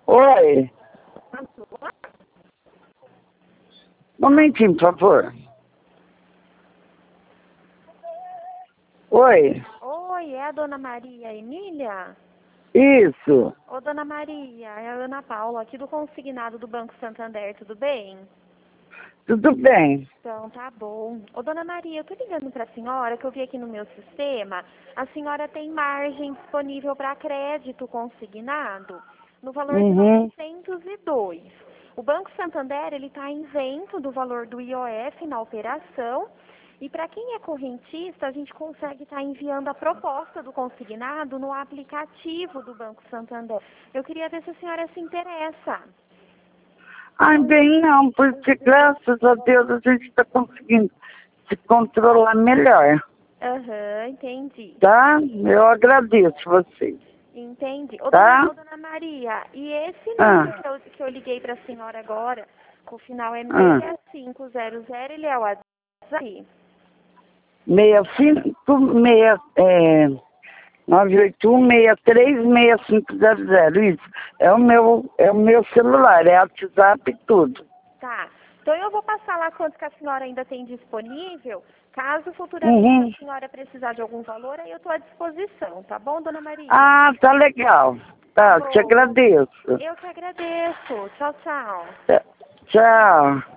Oi. Momentinho, por favor. Oi. Oi, é a dona Maria Emília? Isso. Ô, dona Maria, é a Ana Paula, aqui do consignado do Banco Santander, tudo bem? Tudo bem. Então, tá bom. Ô, dona Maria, eu tô ligando pra senhora, que eu vi aqui no meu sistema, a senhora tem margem disponível para crédito consignado no valor de Uhum. 902. O Banco Santander, ele tá isento do valor do IOF na operação, e para quem é correntista, a gente consegue estar enviando a proposta do consignado no aplicativo do Banco Santander. Eu queria ver se a senhora se interessa. Ai, bem não, porque graças a Deus a gente está conseguindo se controlar melhor, Aham, entendi. tá? Eu agradeço vocês, Entendi. tá? Ô, dona Maria, e esse número Ah, que eu liguei para a senhora agora, que o final é ah. 6500, ele é o WhatsApp? 981-63-6500, isso. É o meu celular, é WhatsApp e tudo. Tá. Então eu vou passar lá quanto que a senhora ainda tem disponível. Caso futuramente Uhum. a senhora precisar de algum valor, aí eu estou à disposição, tá bom, dona Maria? Ah, tá legal. Tá Tá, te bom. agradeço. Eu que agradeço. Tchau, tchau. Tchau.